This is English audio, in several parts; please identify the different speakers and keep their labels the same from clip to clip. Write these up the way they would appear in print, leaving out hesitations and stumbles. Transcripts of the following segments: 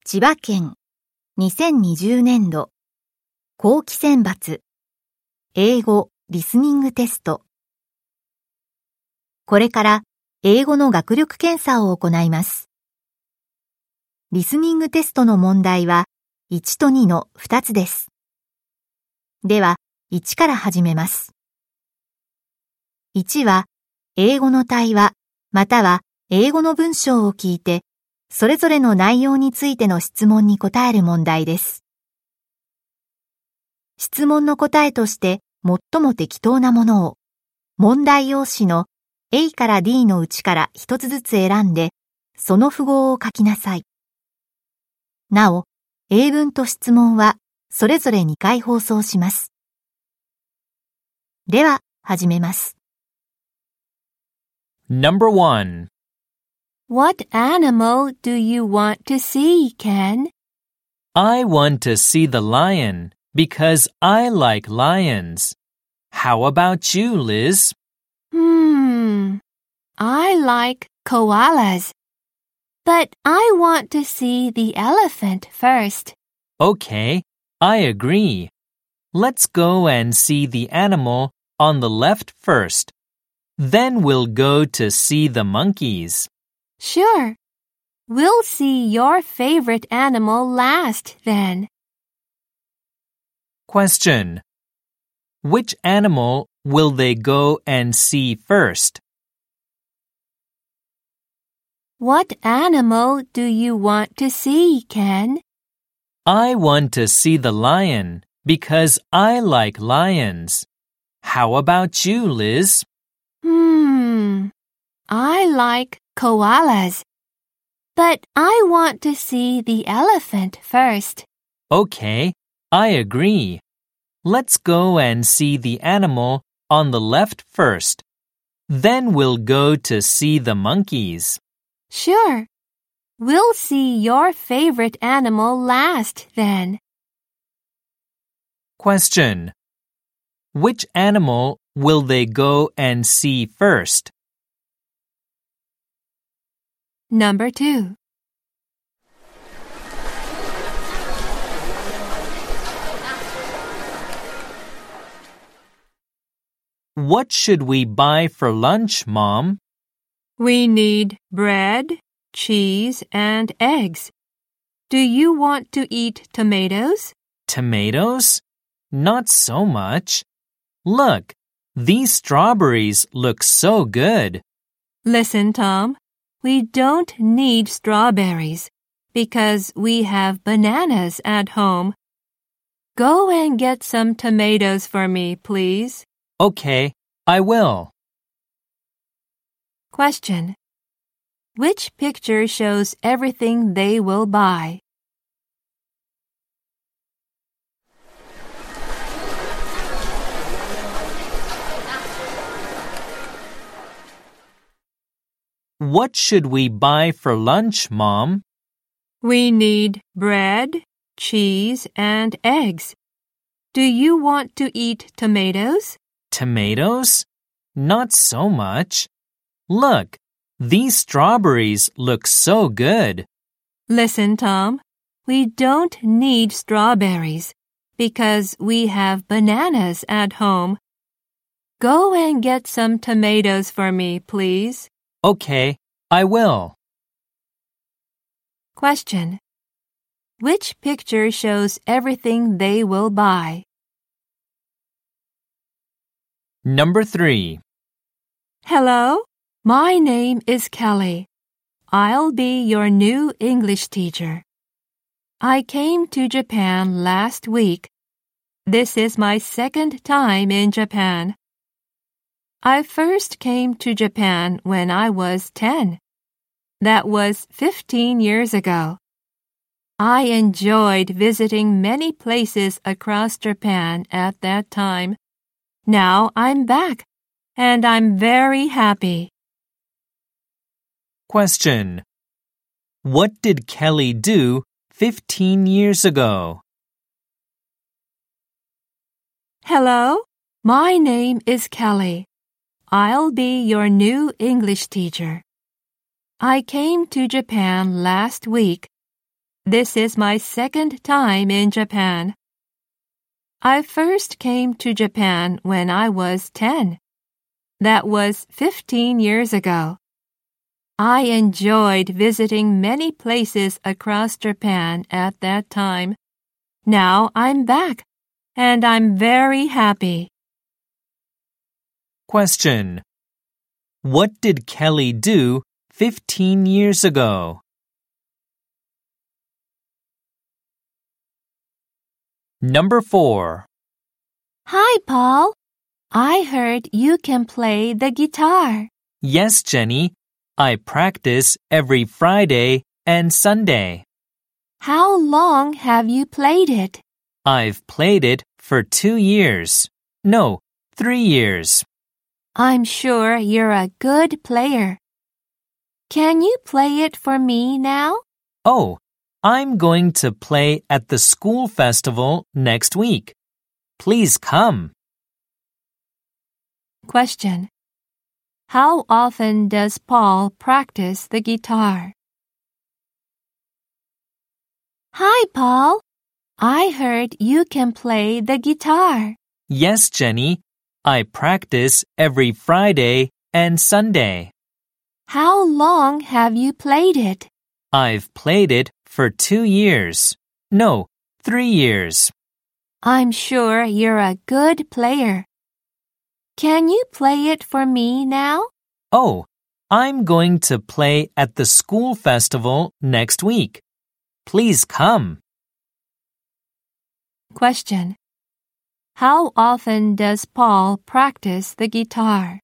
Speaker 1: 千葉県2020年度後期選抜英語リスニングテスト。これから英語の学力検査を行います。リスニングテストの問題は1と2の2つです。では1から始めます。1は英語の対話または英語の文章を聞いてそれぞれの内容についての質問に答える問題です。質問の答えとして最も適当なものを問題用紙の A から D のうちから一つずつ選んでその符号を書きなさい。なお、英文と質問はそれぞれ2回放送します。では始めます。
Speaker 2: Number 1.
Speaker 3: What animal do you want to see, Ken?
Speaker 2: I want to see the lion because I like lions. How about you, Liz?
Speaker 3: I like koalas. But I want to see the elephant first.
Speaker 2: Okay, I agree. Let's go and see the animal on the left first. Then we'll go to see the monkeys.
Speaker 3: Sure. We'll see your favorite animal last then.
Speaker 2: Question. Which animal will they go and see first?
Speaker 3: What animal do you want to see, Ken?
Speaker 2: I want to see the lion because I like lions. How about you, Liz?
Speaker 3: I like koalas. But I want to see the elephant first.
Speaker 2: Okay, I agree. Let's go and see the animal on the left first. Then we'll go to see the monkeys.
Speaker 3: Sure. We'll see your favorite animal last then.
Speaker 2: Question. Which animal will they go and see first?
Speaker 3: Number 2.
Speaker 2: What should we buy for lunch, Mom?
Speaker 3: We need bread, cheese, and eggs. Do you want to eat tomatoes?
Speaker 2: Tomatoes? Not so much. Look, these strawberries look so good.
Speaker 3: Listen, Tom. We don't need strawberries because we have bananas at home. Go and get some tomatoes for me, please.
Speaker 2: Okay, I will.
Speaker 3: Question. Which picture shows everything they will buy?
Speaker 2: What should we buy for lunch, Mom?
Speaker 3: We need bread, cheese, and eggs. Do you want to eat tomatoes?
Speaker 2: Tomatoes? Not so much. Look, these strawberries look so good.
Speaker 3: Listen, Tom. We don't need strawberries because we have bananas at home. Go and get some tomatoes for me, please.
Speaker 2: Okay, I will.
Speaker 3: Question. Which picture shows everything they will buy?
Speaker 2: Number 3.
Speaker 3: Hello, my name is Kelly. I'll be your new English teacher. I came to Japan last week. This is my second time in Japan. I first came to Japan when I was 10. That was 15 years ago. I enjoyed visiting many places across Japan at that time. Now I'm back, and I'm very happy.
Speaker 2: Question. What did Kelly do 15 years ago?
Speaker 3: Hello, my name is Kelly. I'll be your new English teacher. I came to Japan last week. This is my second time in Japan. I first came to Japan when I was 10. That was 15 years ago. I enjoyed visiting many places across Japan at that time. Now I'm back, and I'm very happy.
Speaker 2: Question. What did Kelly do 15 years ago? Number 4.
Speaker 3: Hi, Paul. I heard you can play the guitar.
Speaker 2: Yes, Jenny. I practice every Friday and Sunday.
Speaker 3: How long have you played it?
Speaker 2: I've played it for 2 years. No, 3 years.
Speaker 3: I'm sure you're a good player. Can you play it for me now?
Speaker 2: Oh, I'm going to play at the school festival next week. Please come.
Speaker 3: Question. How often does Paul practice the guitar? Hi, Paul. I heard you can play the guitar.
Speaker 2: Yes, Jenny. I practice every Friday and Sunday.
Speaker 3: How long have you played it?
Speaker 2: I've played it for 2 years. No, 3 years.
Speaker 3: I'm sure you're a good player. Can you play it for me now?
Speaker 2: Oh, I'm going to play at the school festival next week. Please come.
Speaker 3: Question. How often does Paul practice the guitar?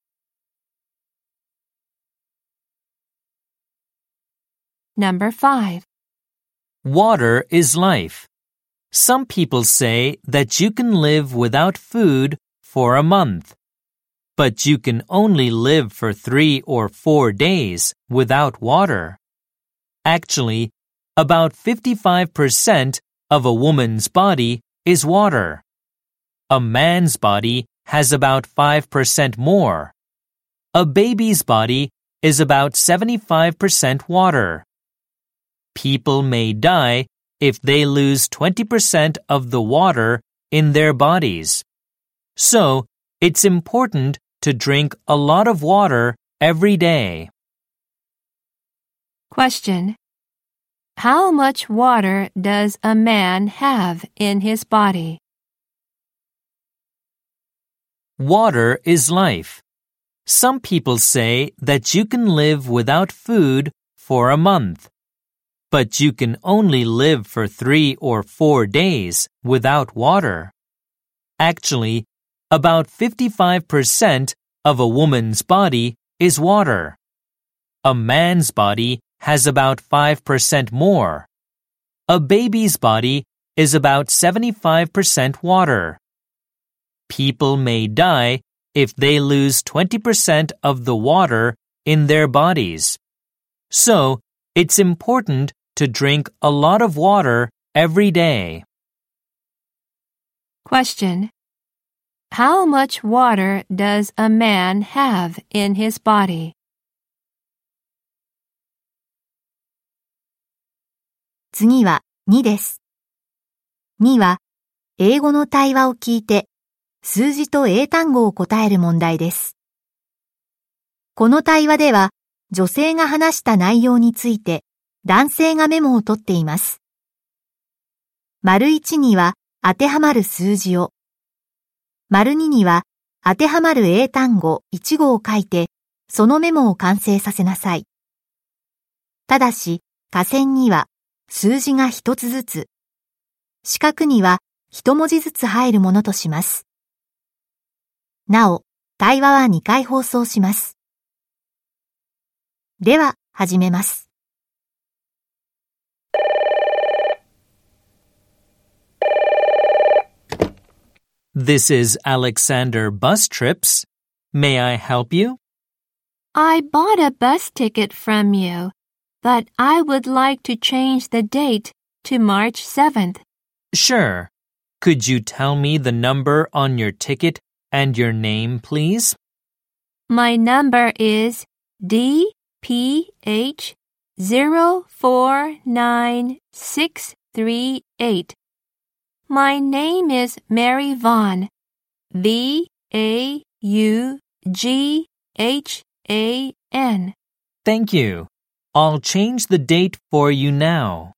Speaker 3: Number 5.
Speaker 2: Water is life. Some people say that you can live without food for a month, but you can only live for 3 or 4 days without water. Actually, about 55% of a woman's body is water. A man's body has about 5% more. A baby's body is about 75% water. People may die if they lose 20% of the water in their bodies. So, it's important to drink a lot of water every day.
Speaker 3: Question. How much water does a man have in his body?
Speaker 2: Water is life. Some people say that you can live without food for a month, but you can only live for 3 or 4 days without water. Actually, about 55% of a woman's body is water. A man's body has about 5% more. A baby's body is about 75% water. People may die if they lose 20% of the water in their bodies. So, it's important to drink a lot of water every day.
Speaker 3: Question. How much water does a man have in his body?
Speaker 1: 次は2です。2は英語の対話を聞いて数字と英単語を答える問題です。この対話では女性が話した内容について男性がメモを取っています。丸1には当てはまる数字を、丸2には当てはまる英単語1語を書いてそのメモを完成させなさい。ただし、下線には数字が1つずつ、四角には1文字ずつ入るものとします。なお、対話は2回放送します。では、始めます。
Speaker 2: This is Alexander Bus Trips. May I help you?
Speaker 3: I bought a bus ticket from you, but I would like to change the date to March 7th.
Speaker 2: Sure. Could you tell me the number on your ticket and your name, please?
Speaker 3: My number is DPH 049638. My name is Mary Vaughn. VAUGHAN.
Speaker 2: Thank you. I'll change the date for you now.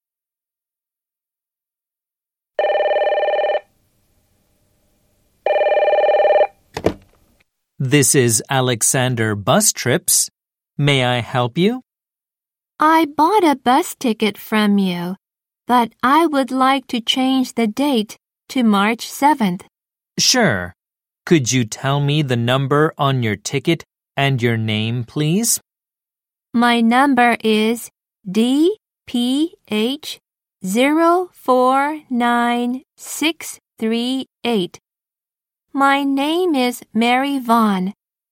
Speaker 2: This is Alexander Bus Trips. May I help you?
Speaker 3: I bought a bus ticket from you, but I would like to change the date to March 7th.
Speaker 2: Sure. Could you tell me the number on your ticket and your name, please?
Speaker 3: My number is DPH049638. My name is Mary Vaughn.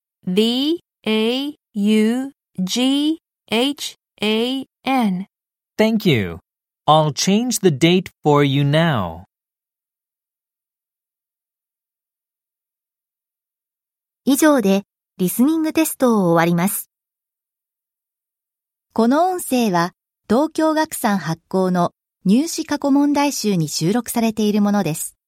Speaker 3: VAUGHAN.
Speaker 2: Thank you. I'll change the date for you now.
Speaker 1: 以上でリスニングテストを終わります。この音声は東京学産発行の入試過去問題集に収録されているものです。